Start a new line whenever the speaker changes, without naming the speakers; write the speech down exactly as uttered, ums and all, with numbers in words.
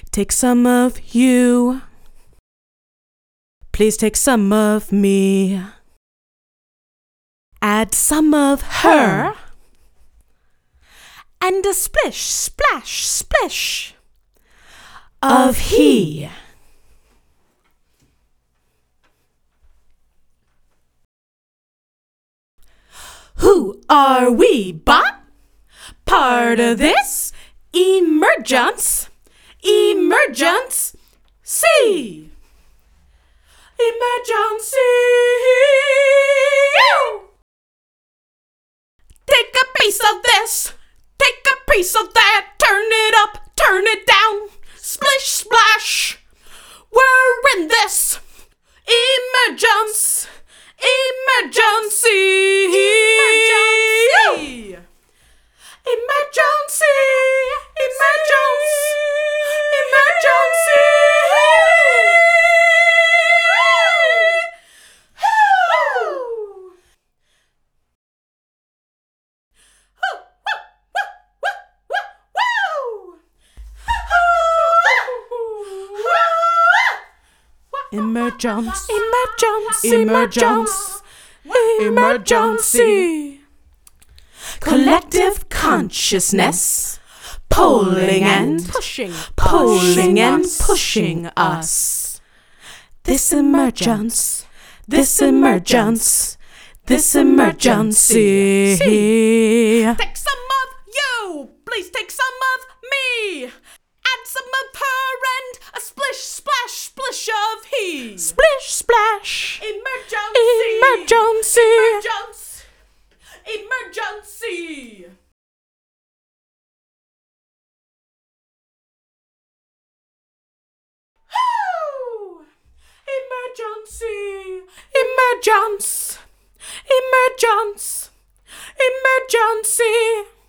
Take some of you. Please take some of me. Add some of her. And a splish, splash, splish of he. Who are we, but? Part of this emergence, emergence, C. Emergency. Take a piece of this, take a piece of that, turn it up, turn it down, splish, splash. We're in this emergence, emergency, emergency, emergency, emergency, emergency. Emergence, emergence, emergence, emergency. Collective consciousness, pulling and pushing, pulling and pushing us. This emergence, this emergence, this emergency. Take some of you, please take some of me. Add some of her and a splish, splash, splish of he. Splish, splash. Emergency. Emergency. Emergency. Emergency. Woo! Emergency. Emergence. Emergence. Emergency.